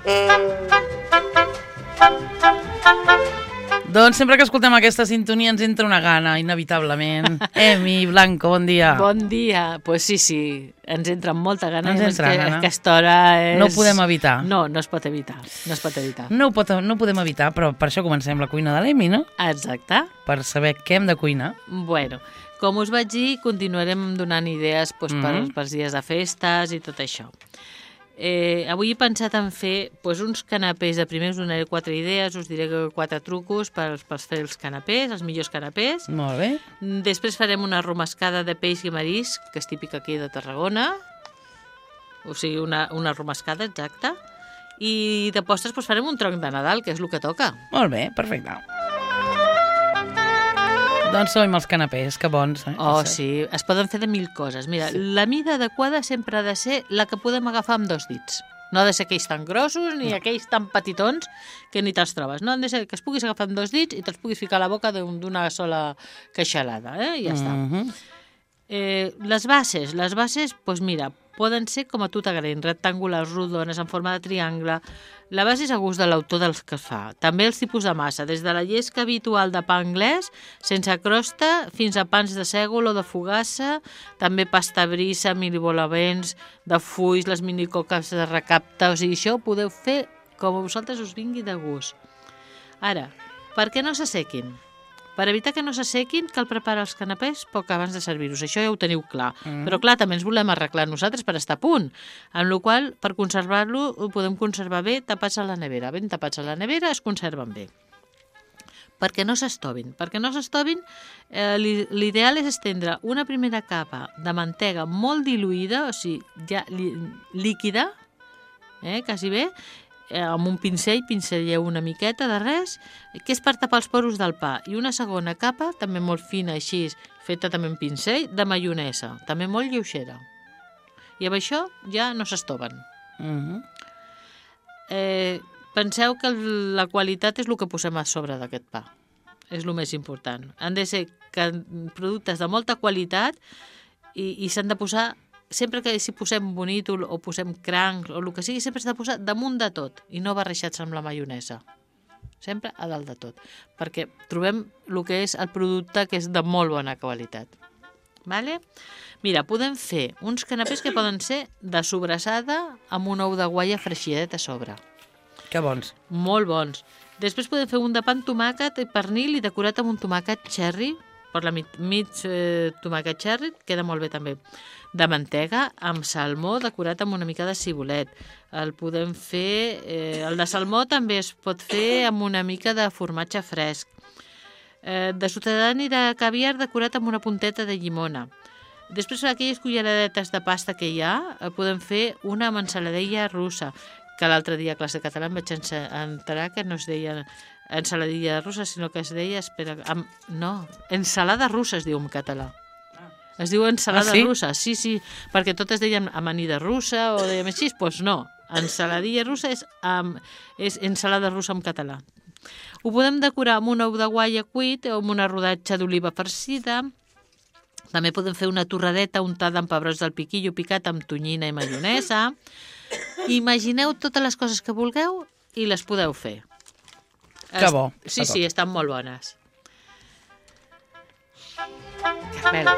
Doncs sempre que escoltem aquesta sintonia ens entra una gana, inevitablement. Emi Blanco, bon dia. Bon dia. Pues sí, ens entra amb molta gana. Ens entra gana. Aquesta hora és... No ho podem evitar. No es pot evitar. No ho podem evitar, però per això comencem la cuina de l'Emi, no? Exacte. Per saber què hem de cuinar. Bueno, com us vaig dir, continuarem donant idees per dies de festes i tot això. Avui he pensat en fer uns canapés. De primer us donaré 4 idees, us diré 4 trucos per fer els canapés, els millors canapés. Molt bé. Després farem una romescada de peix i marisc, que és típica aquí de Tarragona. O sigui, una romescada, exacta. I de postres farem un tronc de Nadal, que és el que toca. Molt bé, perfecte. Doncs som els canapés, que bons. Oh, sí, es poden fer de 1000 coses. Mira, la mida adequada sempre ha de ser la que podem agafar amb 2 dits. No ha de ser aquells tan grossos ni aquells tan petitons que ni te'ls trobes. No, han de ser que es puguis agafar amb 2 dits i te'ls puguis ficar a la boca d'una sola queixalada. I ja està. Les bases, doncs mira, poden ser com a tu t'agradin, rectangulars, rodones, en forma de triangle. La base és a gust de l'autor dels que es fa. També els tipus de massa, des de la llesca habitual de pa anglès, sense crosta, fins a pans de sègol o de fogassa, també pasta brissa, minibolavents, de fulls, les minicoques de recapta, o sigui, això ho podeu fer com a vosaltres us vingui de gust. Ara, per què no s'assequin? Per evitar que no s'assequin, cal preparar els canapés poc abans de servir-los. Això ja ho teniu clar. Però clar, també ens volem arreglar nosaltres per estar a punt. Amb la qual cosa, per conservar-lo, ho podem conservar bé tapats a la nevera. Ben tapats a la nevera es conserven bé. Perquè no s'estovin. Perquè no s'estovin, l'ideal és estendre una primera capa de mantega molt diluïda, o sigui, ja líquida, quasi bé, amb un pincelleu una miqueta de res, que és per tapar els poros del pa, i una segona capa, també molt fina així, feta també amb pincell, de maionesa, també molt lleugera. I amb això ja no s'estoven. Penseu que la qualitat és el que posem a sobre d'aquest pa. És el més important. Han de ser productes de molta qualitat i s'han de posar. Sempre que si posem bonítol o posem cranc o el que sigui, sempre s'ha de posar damunt de tot i no barrejats amb la maionesa. Sempre a dalt de tot. Perquè trobem el que és el producte que és de molt bona qualitat. Vale? Mira, podem fer uns canapés que poden ser de sobrassada amb un ou de guaia freixidet a sobre. Que bons. Molt bons. Després podem fer un de pa amb tomàquet i pernil i decorat amb un tomàquet cherry, per la mig tomàquet cherry, queda molt bé també. De mantega amb salmó decorat amb una mica de cibulet. El podem fer... el de salmó també es pot fer amb una mica de formatge fresc. De sotedani de caviar decorat amb una punteta de llimona. Després, aquelles culleradetes de pasta que hi ha, podem fer una amb ensaladilla russa, que l'altre dia a classe de català em vaig enterar que no es deia ensaladilla russa, sinó que es deia... ensalada russa es diu en català. Es diu ensalada russa, sí, perquè totes deien amanida russa o dèiem així, doncs no, ensaladilla russa és ensalada russa en català. Ho podem decorar amb un ou de guaia cuit o amb una rodatge d'oliva farcida. També podem fer una torradeta untada amb pebrots del piquillo picat amb tonyina i maionesa. Imagineu totes les coses que vulgueu i les podeu fer. Que bo. Sí, estan molt bones. Carmel.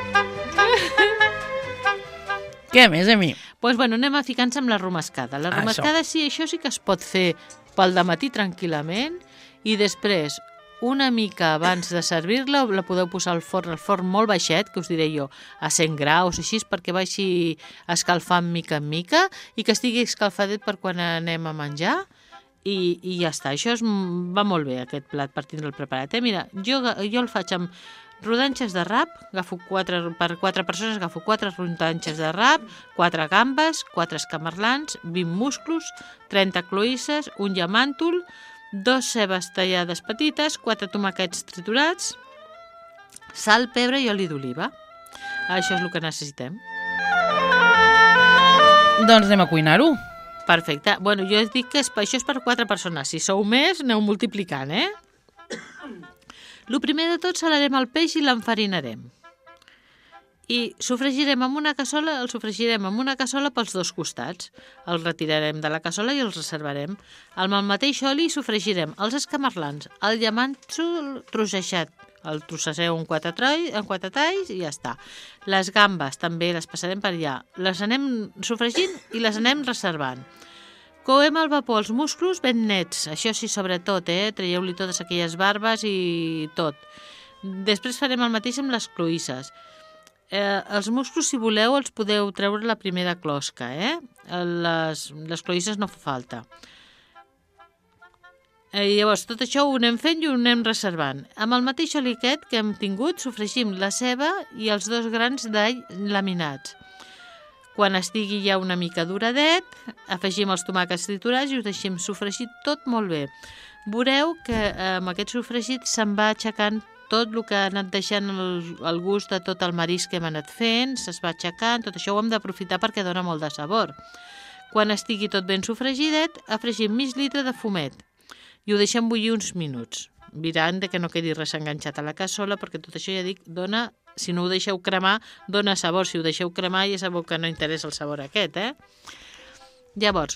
Què més, Emi? Doncs anem a ficar-nos amb la romescada. La romescada això sí que es pot fer pel dematí tranquil·lament i després, una mica abans de servir-la, la podeu posar al forn molt baixet, que us diré jo, a 100 graus, així, perquè vagi escalfant mica en mica i que estigui escalfadet per quan anem a menjar i ja està. Això va molt bé, aquest plat, per tindre'l preparat. Mira, jo el faig amb rodanxes de rap, per 4 persones agafo 4 rodanxes de rap, 4 gambes, 4 escamarlans, 20 musclos, 30 cloïsses, un llamàntol, 2 cebes tallades petites, 4 tomàquets triturats, sal, pebre i oli d'oliva. Això és el que necessitem. Doncs anem a cuinar-ho. Perfecte. Jo us dic que això és per 4 persones. Si sou més, aneu multiplicant, El primer de tot salarem el peix i l'enfarinarem. I sofregirem amb una cassola, el sofregirem amb una cassola pels dos costats. El retirarem de la cassola i els reservarem. Amb el mateix oli sofregirem els escamarlans, el llamàntol trossejat, el trossegeu en quatre talls i ja està. Les gambes també les passarem per allà. Les anem sofregint i les anem reservant. Coem al vapor els musclos ben nets, això sí, sobretot, traieu-li totes aquelles barbes i tot. Després farem el mateix amb les cloïsses. Els musclos, si voleu, els podeu treure la primera closca, les cloïsses no fa falta. Llavors, tot això ho anem fent i ho anem reservant. Amb el mateix oli aquest que hem tingut, sofregim la ceba i els 2 grans d'all laminats. Quan estigui ja una mica duradet, afegim els tomàquets triturats i ho deixem sofregit tot molt bé. Veureu que amb aquest sofregit se'n va aixecant tot el que ha anat deixant el gust de tot el marisc que hem anat fent, se'ls va aixecant, tot això ho hem d'aprofitar perquè dona molt de sabor. Quan estigui tot ben sofregidet, afegim mig litre de fumet i ho deixem bullir uns minuts. Mirant que no quedi res enganxat a la cassola, perquè tot això, ja dic, dona, si no ho deixeu cremar, dona sabor. Si ho deixeu cremar, ja sabeu que no interessa el sabor aquest, Llavors,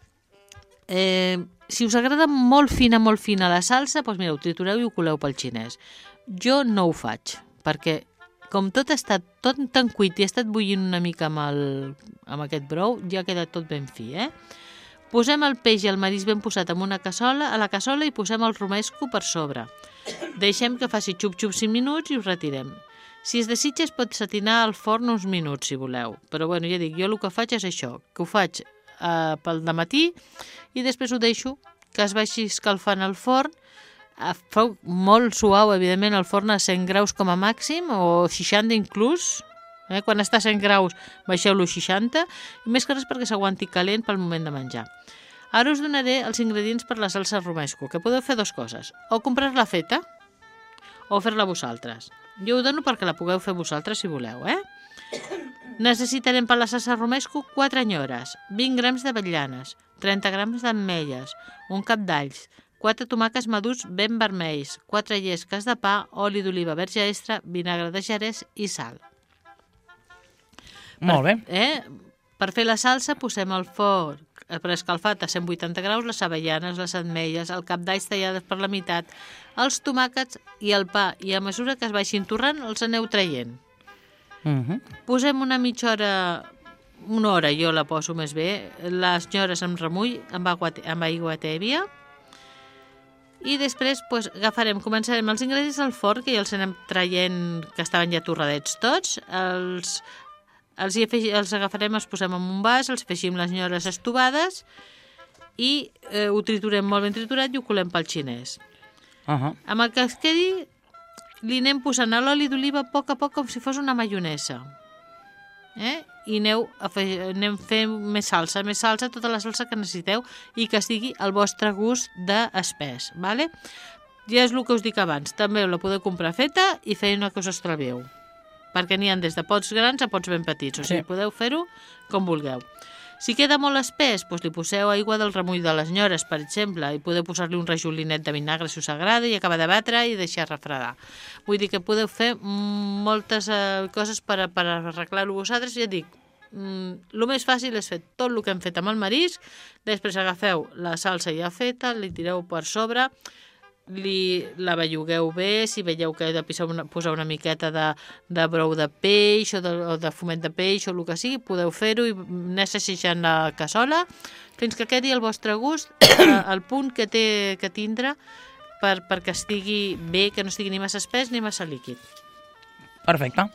si us agrada molt fina la salsa, doncs mira, ho tritureu i ho coleu pel xinès. Jo no ho faig, perquè com tot ha estat tot tan cuit i ha estat bullint una mica amb aquest brou, ja ha quedat tot ben fi, Posem el peix i el marisc ben posat a la cassola i posem el romesco per sobre. Deixem que faci xup-xup 5 minuts i ho retirem. Si es desitja es pot satinar al forn uns minuts, si voleu. Però bueno, ja dic, jo el que faig és això, que ho faig pel dematí i després ho deixo que es vagi escalfant al forn. Feu molt suau, evidentment, el forn a 100 graus com a màxim o 60 inclús. Quan està a 100 graus baixeu-lo a 60 i més que res perquè s'aguanti calent pel moment de menjar. Ara us donaré els ingredients per la salsa romesco, que podeu fer 2 coses, o comprar-la feta o fer-la vosaltres. Jo ho dono perquè la pugueu fer vosaltres si voleu, Necessitarem per la salsa romesco 4 anyores, 20 grams d'avellanes, 30 grams d'ametlles, un cap d'alls, 4 tomàquets madurs ben vermells, 4 llesques de pa, oli d'oliva verge extra, vinagre de Jerez i sal. Molt bé. Per fer la salsa posem al forn preescalfat a 180 graus les avellanes, les ametlles, el cap d'alls tallades per la meitat, els tomàquets i el pa, i a mesura que es vagin torrant els aneu traient. Posem una mitja hora, una hora jo la poso més bé, les nyores amb remull, amb aigua tèbia, i després començarem els ingredients al forn, que ja els anem traient, que estaven ja torradets tots, els agafarem, els posem en un vas, els afegim les nyores estovades i ho triturem molt ben triturat i ho colem pel xinès. Amb el que es quedi li anem posant a l'oli d'oliva a poc com si fos una maionesa. I anem fent més salsa, tota la salsa que necessiteu i que estigui al vostre gust d'espès. Ja és el que us dic abans, també la podeu comprar feta i fer una que us estalvieu, perquè n'hi ha des de pots grans a pots ben petits, o sigui, podeu fer-ho com vulgueu. Si queda molt espès, doncs li poseu aigua del remull de les nyores, per exemple, i podeu posar-li un rajolinet de vinagre si us agrada i acabar de batre i deixar refredar. Vull dir que podeu fer moltes coses per arreglar-ho vosaltres. Ja dic, el més fàcil és fer tot el que hem fet amb el marisc, després agafeu la salsa ja feta, li tireu per sobre, la bellugueu bé, si veieu que heu de posar una miqueta de brou de peix o de fumet de peix o el que sigui, podeu fer-ho i anar assajant la cassola fins que quedi al vostre gust, al punt que té que tindre perquè estigui bé, que no estigui ni massa espès ni massa líquid. Perfecte.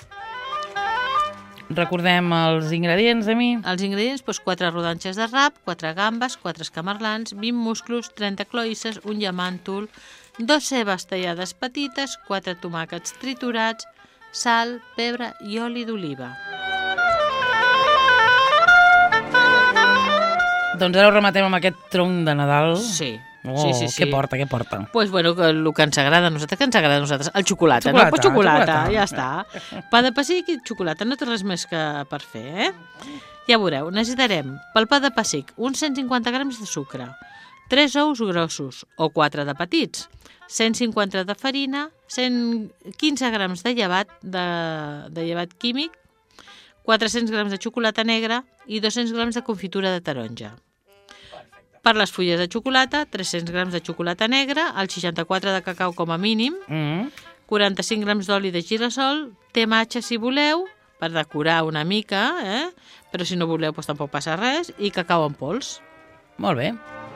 Recordem els ingredients, Emi. Els ingredients, 4 rodanxes de rap, 4 gambes, 4 escamarlans, 20 musclos, 30 cloïsses, un llamàntol, 2 cebes tallades petites, 4 tomàquets triturats, sal, pebre i oli d'oliva. Doncs ara ho rematem amb aquest tronc de Nadal. Sí. Sí. Què porta? Pues bueno, el que ens agrada a nosaltres, el xocolata, no? Pues xocolata, ja està. Pa de pessic i xocolata, no té res més que per fer, Ja veureu, necessitarem pel pa de pessic uns 150 grams de sucre, 3 ous grossos o 4 de petits, 150 de farina, 115 grams de llevat químic, 400 grams de xocolata negra i 200 grams de confitura de taronja. Per les fulles de xocolata, 300 grams de xocolata negra, el 64 de cacau com a mínim, 45 grams d'oli de girassol, té matxa si voleu, per decorar una mica, però si no voleu doncs tampoc passa res, i cacau en pols. Molt bé.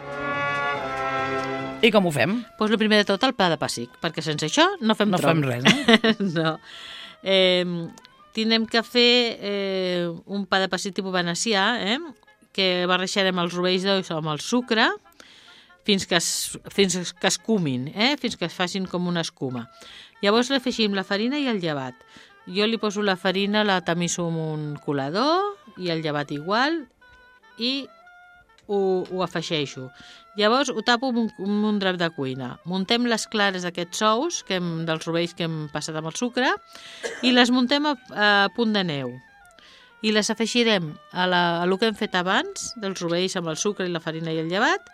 I com ho fem? Doncs el primer de tot el pa de pessic, perquè sense això no fem tronc. No fem res, no? No. Tindrem que fer un pa de pessic tipus venecià, que barrejarem els rovells d'ous amb el sucre fins que escumin, fins que es facin com una escuma. Llavors li afegim la farina i el llevat. Jo li poso la farina, la tamisso amb un colador i el llevat igual i ho afegeixo. Llavors ho tapo amb un drap de cuina. Muntem les clares d'aquests ous, dels rovells que hem passat amb el sucre, i les muntem a punt de neu. I les afegirem a lo que hem fet abans, dels rovells amb el sucre i la farina i el llevat,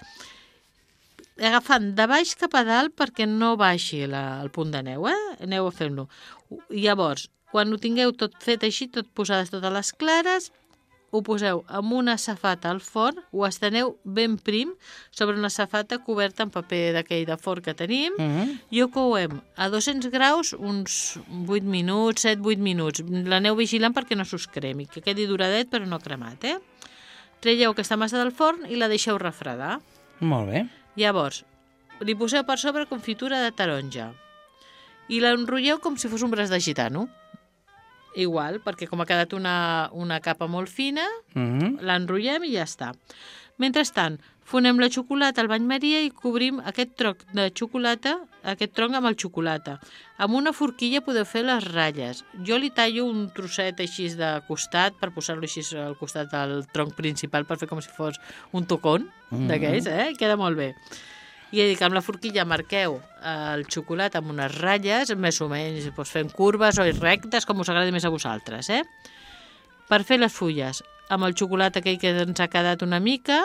agafant de baix cap a dalt perquè no baixi el punt de neu, Aneu a fent-lo. Llavors, quan ho tingueu tot fet així, tot posades totes les clares, ho poseu amb una safata al forn, ho esteneu ben prim sobre una safata coberta amb paper d'aquell de forn que tenim, i ho couem a 200 graus uns 8 minuts, 7-8 minuts. L'aneu vigilant perquè no s'us cremi, que quedi duradet però no cremat, Traieu aquesta massa del forn i la deixeu refredar. Molt bé. Llavors, li poseu per sobre confitura de taronja i l'enrotlleu com si fos un braç de gitano. Igual, perquè com ha quedat una capa molt fina, l'enrotllem i ja està. Mentrestant, fonem la xocolata al bany maria i cobrim aquest tronc de xocolata, aquest tronc amb el xocolata. Amb una forquilla podeu fer les ratlles. Jo li tallo un trosset així de costat per posar-lo així al costat del tronc principal per fer com si fos un tocón d'aquells, Queda molt bé. I amb la forquilla marqueu el xocolata amb unes ratlles, més o menys fent curves o rectes, com us agradi més a vosaltres. Per fer les fulles, amb el xocolata aquell que ens ha quedat una mica,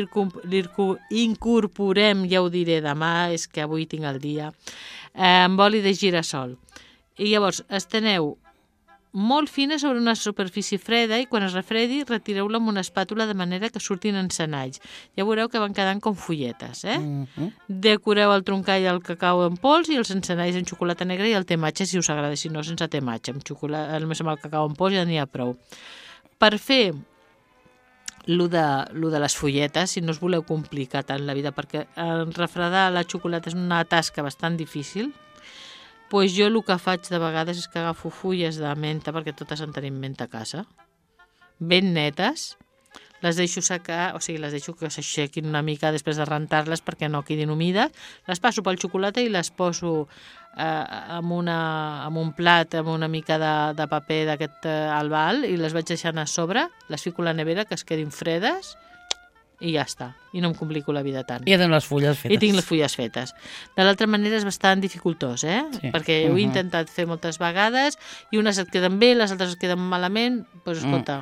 l'incorporem, ja ho diré demà, és que avui tinc el dia, amb oli de girassol. I llavors esteneu molt fina sobre una superfície freda i quan es refredi retireu-la amb una espàtula de manera que surtin encenalls. Ja veureu que van quedant com fulletes. Decoreu el troncall del cacau en pols i els encenalls en xocolata negra i el té matxa, si us agrada, si no sense té matxa. Només amb el cacau en pols ja n'hi ha prou. Per fer lo de les fulletes, si no us voleu complicar tant la vida, perquè refredar la xocolata és una tasca bastant difícil, doncs jo el que faig de vegades és que agafo fulles de menta, perquè totes en tenim menta a casa, ben netes, les deixo secar, o sigui, les deixo que s'aixequin una mica després de rentar-les perquè no quedin humides, les passo pel xocolata i les poso amb un plat, amb una mica de paper d'aquest albal i les vaig deixant a sobre, les fico a la nevera que es quedin fredes i ja està, i no em complico la vida tant. I ja tens les fulles fetes. I tinc les fulles fetes. De l'altra manera és bastant dificultós, Sí. Perquè ho he intentat fer moltes vegades i unes et queden bé, les altres et queden malament, doncs escolta,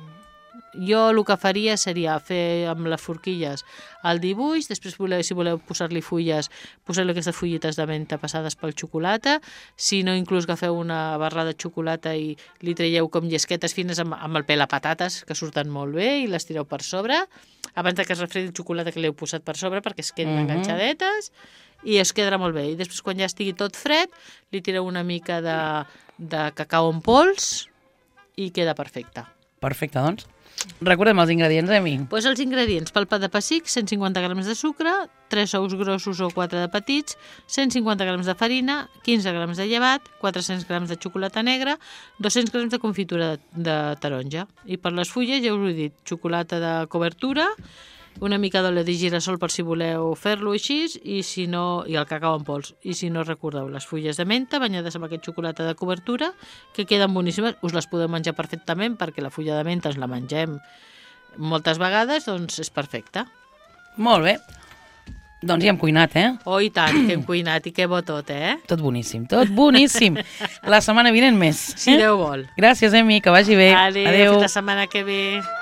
jo el que faria seria fer amb les forquilles el dibuix, després si voleu posar-li fulles, posar-li aquestes fulletes de menta passades pel xocolata, si no inclús agafeu una barra de xocolata i li traieu com llesquetes fines amb el pela patates, que surten molt bé, i les tireu per sobre, abans que es refredi el xocolata que l'heu posat per sobre perquè es quedin enganxadetes, i es quedarà molt bé. I després quan ja estigui tot fred, li tireu una mica de cacau en pols i queda perfecte. Perfecte, doncs. Recordem els ingredients, Emi. Doncs els ingredients: pel pa de pessic, 150 grams de sucre, 3 ous grossos o 4 de petits, 150 grams de farina, 15 grams de llevat, 400 grams de xocolata negra, 200 grams de confitura de taronja. I per les fulles, ja us ho he dit, xocolata de cobertura, una mica d'oli de girassol per si voleu fer-lo així, i el cacau en pols. I si no, recordeu, les fulles de menta banyades amb aquest xocolata de cobertura, que queden boníssimes, us les podeu menjar perfectament, perquè la fulla de menta ens la mengem moltes vegades, doncs és perfecte. Molt bé. Doncs ja hem cuinat, Oh, i tant, que hem cuinat, i que bo tot, Tot boníssim, tot boníssim. La setmana vinent més. Si Déu vol. Gràcies, Emi, que vagi bé. Adéu. Fins la setmana que ve.